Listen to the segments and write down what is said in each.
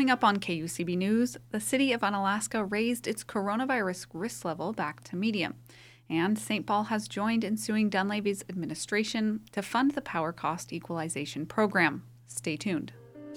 Coming up on KUCB News, the city of Unalaska raised its coronavirus risk level back to medium. And St. Paul has joined in suing Dunleavy's administration to fund the power cost equalization program. Stay tuned.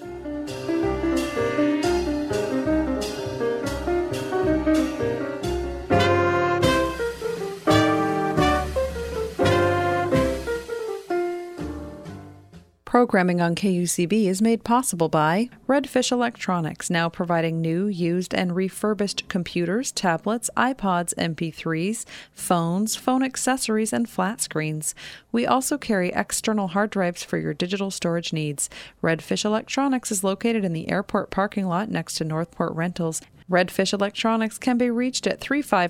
Programming on KUCB is made possible by Redfish Electronics, now providing new, used, and refurbished computers, tablets, iPods, MP3s, phones, phone accessories, and flat screens. We also carry external hard drives for your digital storage needs. Redfish Electronics is located in the airport parking lot next to Northport Rentals. Redfish Electronics can be reached at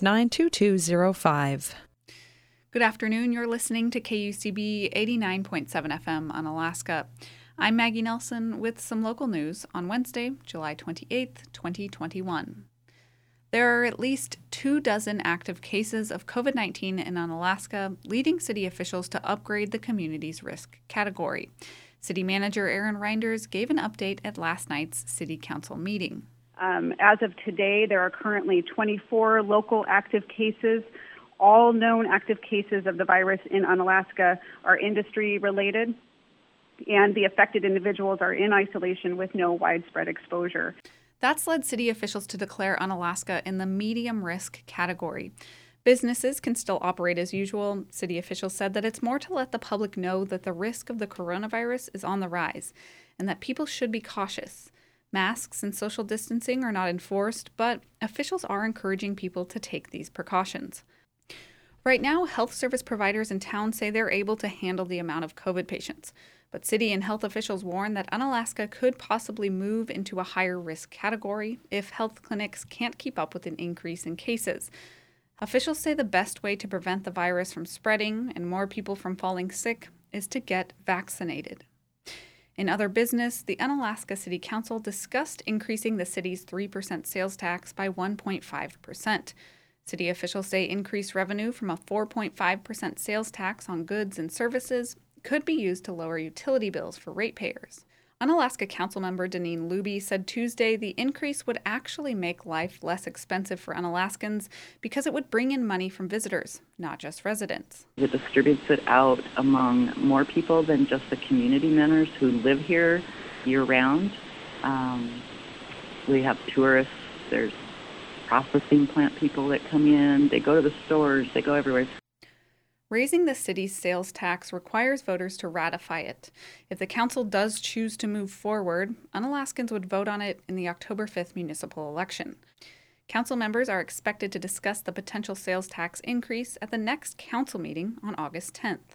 359-2205. Good afternoon. You're listening to KUCB 89.7 FM Unalaska. I'm Maggie Nelson with some local news on Wednesday, July 28th, 2021. There are at least 24 active cases of COVID-19 in Unalaska, leading city officials to upgrade the community's risk category. City Manager Erin Reinders gave an update at last night's City Council meeting. As of today, there are currently 24 local active cases. All known active cases of the virus in Unalaska are industry-related, and the affected individuals are in isolation with no widespread exposure. That's led city officials to declare Unalaska in the medium risk category. Businesses can still operate as usual. City officials said that it's more to let the public know that the risk of the coronavirus is on the rise and that people should be cautious. Masks and social distancing are not enforced, but officials are encouraging people to take these precautions. Right now, health service providers in town say they're able to handle the amount of COVID patients, but city and health officials warn that Unalaska could possibly move into a higher risk category if health clinics can't keep up with an increase in cases. Officials say the best way to prevent the virus from spreading and more people from falling sick is to get vaccinated. In other business, the Unalaska City Council discussed increasing the city's 3% sales tax by 1.5%. City officials say increased revenue from a 4.5% sales tax on goods and services could be used to lower utility bills for ratepayers. Unalaska Councilmember Deneen Luby said Tuesday the increase would actually make life less expensive for Unalaskans because it would bring in money from visitors, not just residents. It distributes it out among more people than just the community members who live here year-round. We have tourists, there's processing plant people that come in, they go to the stores, they go everywhere. Raising the city's sales tax requires voters to ratify it. If the council does choose to move forward, Unalaskans would vote on it in the October 5th municipal election. Council members are expected to discuss the potential sales tax increase at the next council meeting on August 10th.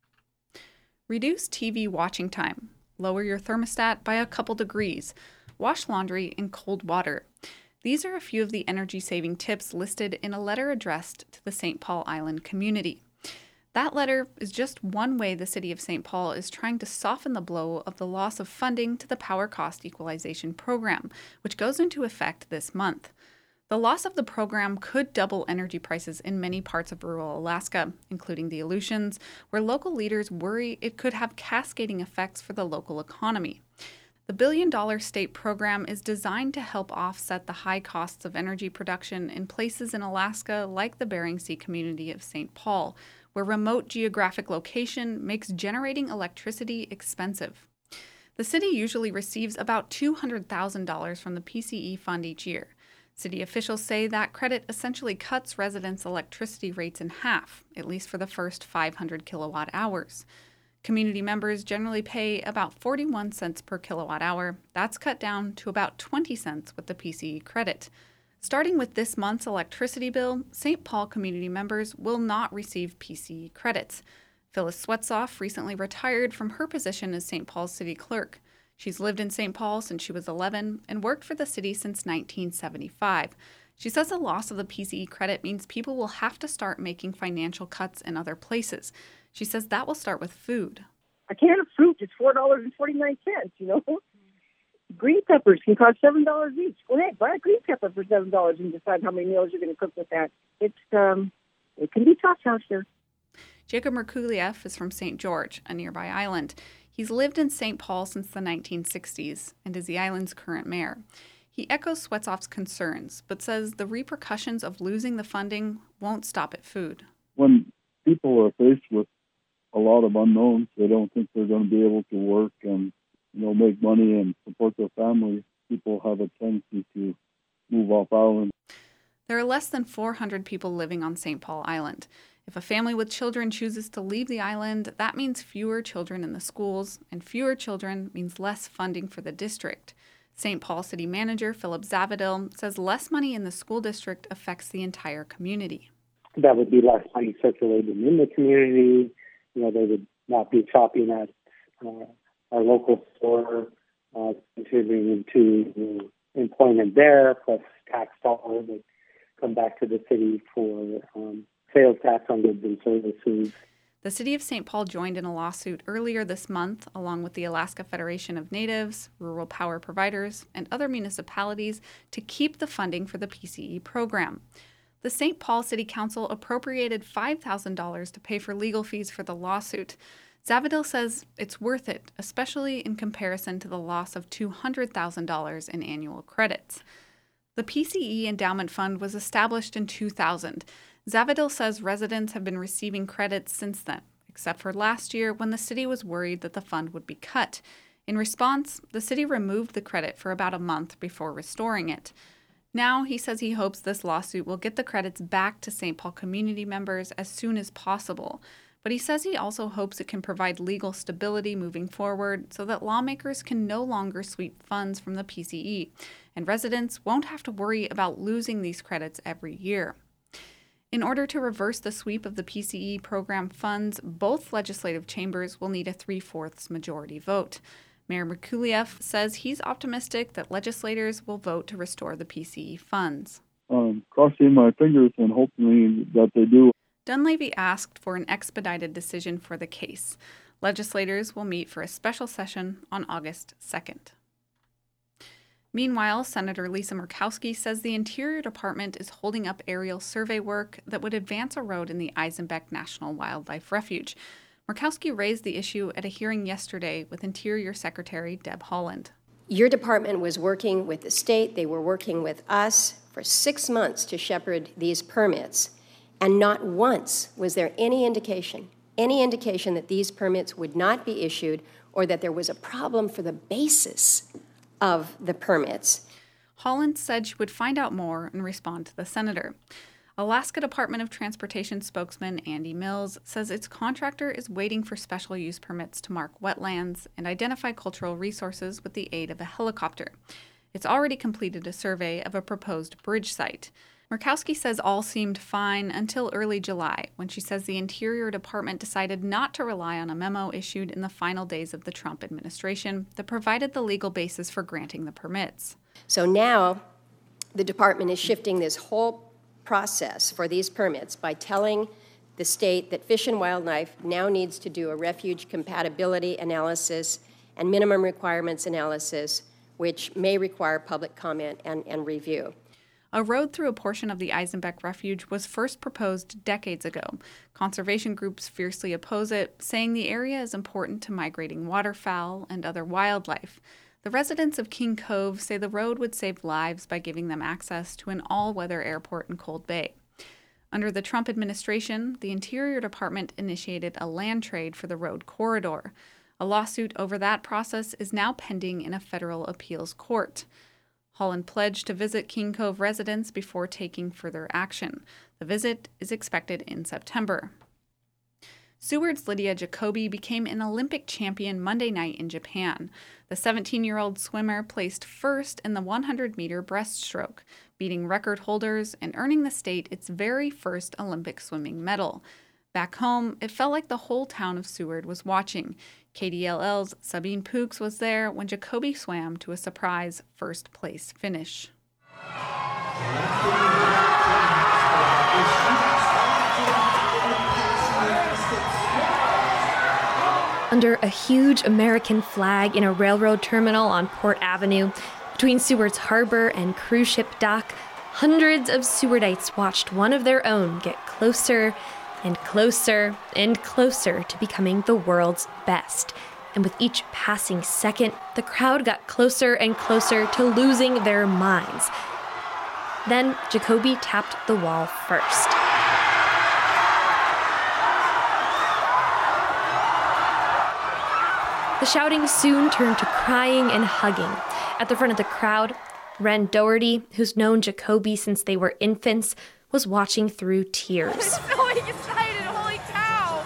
Reduce TV watching time. Lower your thermostat by a couple degrees. Wash laundry in cold water. These are a few of the energy-saving tips listed in a letter addressed to the St. Paul Island community. That letter is just one way the city of St. Paul is trying to soften the blow of the loss of funding to the Power Cost Equalization Program, which goes into effect this month. The loss of the program could double energy prices in many parts of rural Alaska, including the Aleutians, where local leaders worry it could have cascading effects for the local economy. The billion-dollar state program is designed to help offset the high costs of energy production in places in Alaska like the Bering Sea community of St. Paul, where remote geographic location makes generating electricity expensive. The city usually receives about $200,000 from the PCE fund each year. City officials say that credit essentially cuts residents' electricity rates in half, at least for the first 500 kilowatt hours. Community members generally pay about 41 cents per kilowatt hour. That's cut down to about 20 cents with the PCE credit. Starting with this month's electricity bill, St. Paul community members will not receive PCE credits. Phyllis Swetzoff recently retired from her position as St. Paul's city clerk. She's lived in St. Paul since she was 11 and worked for the city since 1975. She says the loss of the PCE credit means people will have to start making financial cuts in other places. She says that will start with food. A can of fruit is $4.49, Green peppers can cost $7 each. Go ahead, buy a green pepper for $7 and decide how many meals you're going to cook with that. It can be tough out here. Jacob Merkuliev is from St. George, a nearby island. He's lived in St. Paul since the 1960s and is the island's current mayor. He echoes Swetzoff's concerns, but says the repercussions of losing the funding won't stop at food. When people are faced with a lot of unknowns, they don't think they're going to be able to work and make money and support their family. People have a tendency to move off island. There are less than 400 people living on St. Paul Island. If a family with children chooses to leave the island, that means fewer children in the schools, and fewer children means less funding for the district. St. Paul City Manager Philip Zavadil says less money in the school district affects the entire community. That would be less money circulating in the community. They would not be shopping at our local store, contributing to employment there, plus tax dollars that come back to the city for sales tax on goods and services. The city of St. Paul joined in a lawsuit earlier this month, along with the Alaska Federation of Natives, rural power providers, and other municipalities to keep the funding for the PCE program. The St. Paul City Council appropriated $5,000 to pay for legal fees for the lawsuit. Zavadil says it's worth it, especially in comparison to the loss of $200,000 in annual credits. The PCE Endowment Fund was established in 2000. Zavadil says residents have been receiving credits since then, except for last year when the city was worried that the fund would be cut. In response, the city removed the credit for about a month before restoring it. Now, he says he hopes this lawsuit will get the credits back to St. Paul community members as soon as possible. But he says he also hopes it can provide legal stability moving forward so that lawmakers can no longer sweep funds from the PCE, and residents won't have to worry about losing these credits every year. In order to reverse the sweep of the PCE program funds, both legislative chambers will need a 3/4 majority vote. Mayor Merkuliev says he's optimistic that legislators will vote to restore the PCE funds. Crossing my fingers and hoping that they do. Dunleavy asked for an expedited decision for the case. Legislators will meet for a special session on August 2nd. Meanwhile, Senator Lisa Murkowski says the Interior Department is holding up aerial survey work that would advance a road in the Eisenbeck National Wildlife Refuge. Murkowski raised the issue at a hearing yesterday with Interior Secretary Deb Haaland. Your department was working with the state. They were working with us for 6 months to shepherd these permits. And not once was there any indication that these permits would not be issued or that there was a problem for the basis of the permits. Haaland said she would find out more and respond to the senator. Alaska Department of Transportation spokesman Andy Mills says its contractor is waiting for special use permits to mark wetlands and identify cultural resources with the aid of a helicopter. It's already completed a survey of a proposed bridge site. Murkowski says all seemed fine until early July, when she says the Interior Department decided not to rely on a memo issued in the final days of the Trump administration that provided the legal basis for granting the permits. So now the department is shifting this whole process for these permits by telling the state that Fish and Wildlife now needs to do a refuge compatibility analysis and minimum requirements analysis, which may require public comment and review. A road through a portion of the Eisenbeck Refuge was first proposed decades ago. Conservation groups fiercely oppose it, saying the area is important to migrating waterfowl and other wildlife. The residents of King Cove say the road would save lives by giving them access to an all-weather airport in Cold Bay. Under the Trump administration, the Interior Department initiated a land trade for the road corridor. A lawsuit over that process is now pending in a federal appeals court. Haaland pledged to visit King Cove residents before taking further action. The visit is expected in September. Seward's Lydia Jacoby became an Olympic champion Monday night in Japan. The 17-year-old swimmer placed first in the 100-meter breaststroke, beating record holders and earning the state its very first Olympic swimming medal. Back home, it felt like the whole town of Seward was watching. KDLL's Sabine Pooks was there when Jacoby swam to a surprise first-place finish. Under a huge American flag in a railroad terminal on Port Avenue, between Seward's harbor and cruise ship dock, hundreds of Sewardites watched one of their own get closer and closer and closer to becoming the world's best. and with each passing second, the crowd got closer and closer to losing their minds. Then Jacoby tapped the wall first. The shouting soon turned to crying and hugging. At the front of the crowd, Ren Doherty, who's known Jacoby since they were infants, was watching through tears. I'm so excited, holy cow!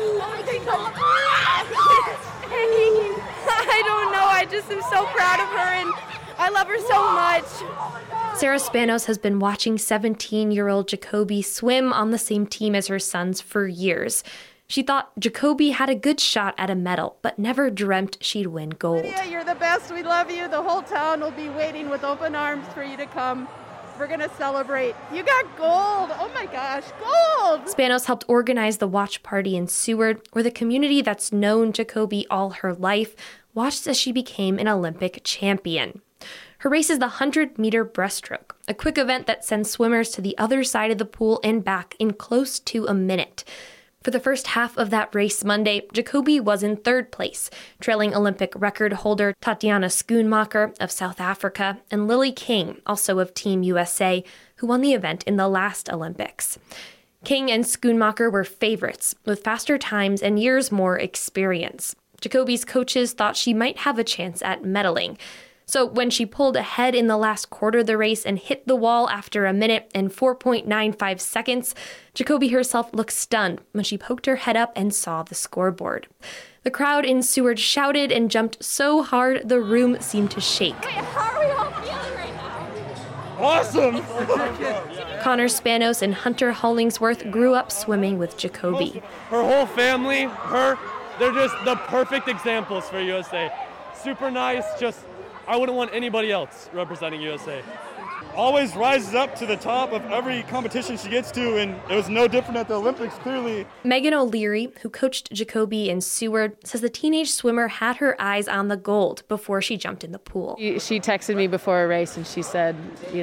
I don't know, I just am so proud of her and I love her so much. Sarah Spanos has been watching 17-year-old Jacoby swim on the same team as her sons for years. She thought Jacoby had a good shot at a medal, but never dreamt she'd win gold. Lydia, you're the best. We love you. The whole town will be waiting with open arms for you to come. We're going to celebrate. You got gold. Oh my gosh, gold! Spanos helped organize the watch party in Seward, where the community that's known Jacoby all her life watched as she became an Olympic champion. Her race is the 100-meter breaststroke, a quick event that sends swimmers to the other side of the pool and back in close to a minute. For the first half of that race Monday, Jacoby was in third place, trailing Olympic record holder Tatiana Schoonmaker of South Africa and Lily King, also of Team USA, who won the event in the last Olympics. King and Schoonmaker were favorites, with faster times and years more experience. Jacoby's coaches thought she might have a chance at medaling. So when she pulled ahead in the last quarter of the race and hit the wall after 1 minute and 4.95 seconds, Jacoby herself looked stunned when she poked her head up and saw the scoreboard. The crowd in Seward shouted and jumped so hard the room seemed to shake. Wait, how are we all feeling right now? Awesome! Connor Spanos and Hunter Hollingsworth grew up swimming with Jacoby. Her whole family, they're just the perfect examples for USA. Super nice, I wouldn't want anybody else representing USA. Always rises up to the top of every competition she gets to, and it was no different at the Olympics, clearly. Megan O'Leary, who coached Jacoby in Seward, says the teenage swimmer had her eyes on the gold before she jumped in the pool. She texted me before a race, and she said,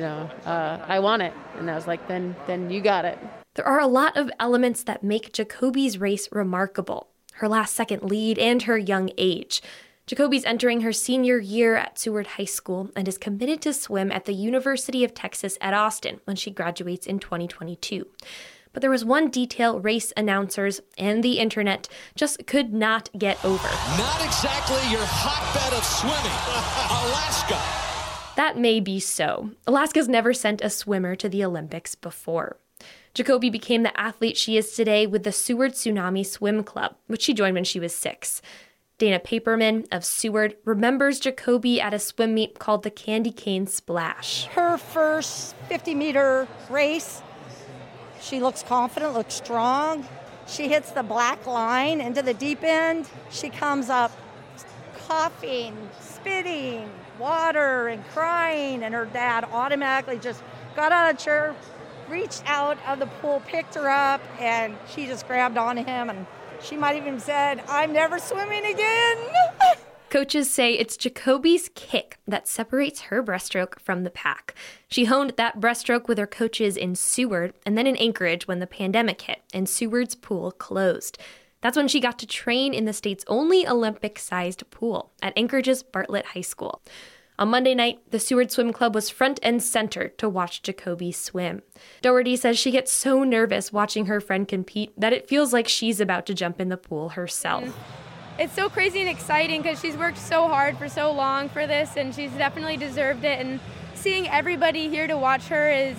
I want it. And I was like, then you got it. There are a lot of elements that make Jacoby's race remarkable. Her last-second lead and her young age. Jacoby's entering her senior year at Seward High School and is committed to swim at the University of Texas at Austin when she graduates in 2022. But there was one detail race announcers and the internet just could not get over. Not exactly your hotbed of swimming, Alaska. That may be so. Alaska's never sent a swimmer to the Olympics before. Jacoby became the athlete she is today with the Seward Tsunami Swim Club, which she joined when she was 6. Dana Paperman of Seward remembers Jacoby at a swim meet called the Candy Cane Splash. Her first 50-meter race, she looks confident, looks strong. She hits the black line into the deep end. She comes up coughing, spitting, water, and crying, and her dad automatically just got out of the chair, reached out of the pool, picked her up, and she just grabbed onto him, and she might even have said, I'm never swimming again. Coaches say it's Jacoby's kick that separates her breaststroke from the pack. She honed that breaststroke with her coaches in Seward and then in Anchorage when the pandemic hit and Seward's pool closed. That's when she got to train in the state's only Olympic-sized pool at Anchorage's Bartlett High School. On Monday night, the Seward Swim Club was front and center to watch Jacoby swim. Doherty says she gets so nervous watching her friend compete that it feels like she's about to jump in the pool herself. It's so crazy and exciting because she's worked so hard for so long for this, and she's definitely deserved it. And seeing everybody here to watch her is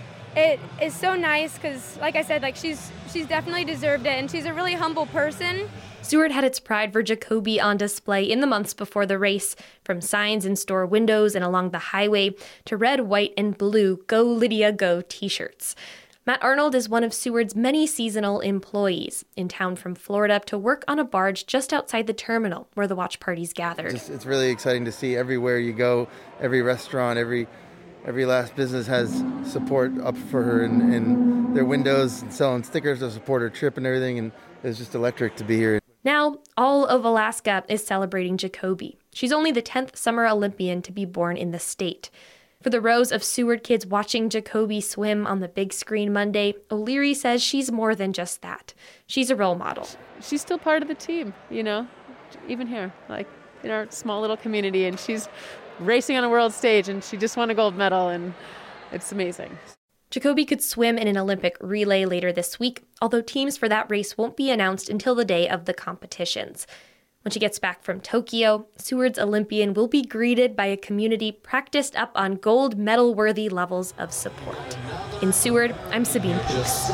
so nice because, like I said, she's definitely deserved it, and she's a really humble person. Seward had its pride for Jacoby on display in the months before the race, from signs in store windows and along the highway to red, white, and blue Go Lydia Go t-shirts. Matt Arnold is one of Seward's many seasonal employees, in town from Florida to work on a barge just outside the terminal where the watch parties gathered. It's really exciting to see everywhere you go, every restaurant, every last business has support up for her in their windows and selling stickers to support her trip and everything, and it's just electric to be here. Now, all of Alaska is celebrating Jacoby. She's only the 10th summer Olympian to be born in the state. For the rows of Seward kids watching Jacoby swim on the big screen Monday, O'Leary says she's more than just that. She's a role model. She's still part of the team, even here, like in our small little community, and she's racing on a world stage, and she just won a gold medal, and it's amazing. Jacoby could swim in an Olympic relay later this week, although teams for that race won't be announced until the day of the competitions. When she gets back from Tokyo, Seward's Olympian will be greeted by a community practiced up on gold medal-worthy levels of support. In Seward, I'm Sabine Peaks.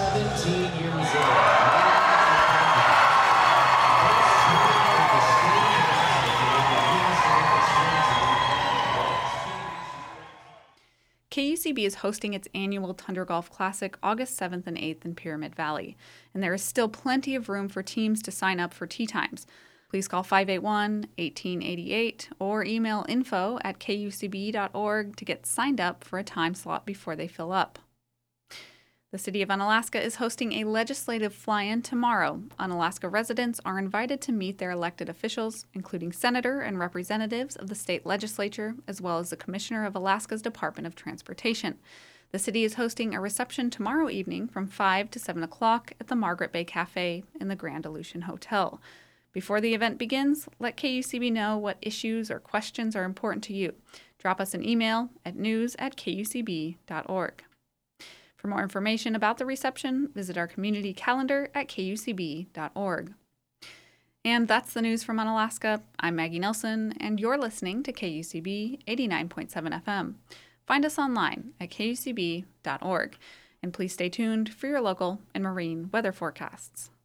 KUCB is hosting its annual Tundra Golf Classic August 7th and 8th in Pyramid Valley, and there is still plenty of room for teams to sign up for tee times. Please call 581-1888 or email info@kucb.org to get signed up for a time slot before they fill up. The City of Unalaska is hosting a legislative fly-in tomorrow. Unalaska residents are invited to meet their elected officials, including senator and representatives of the state legislature, as well as the Commissioner of Alaska's Department of Transportation. The city is hosting a reception tomorrow evening from 5 to 7 o'clock at the Margaret Bay Cafe in the Grand Aleutian Hotel. Before the event begins, let KUCB know what issues or questions are important to you. Drop us an email at news@kucb.org. For more information about the reception, visit our community calendar at kucb.org. And that's the news from Unalaska. I'm Maggie Nelson, and you're listening to KUCB 89.7 FM. Find us online at kucb.org. And please stay tuned for your local and marine weather forecasts.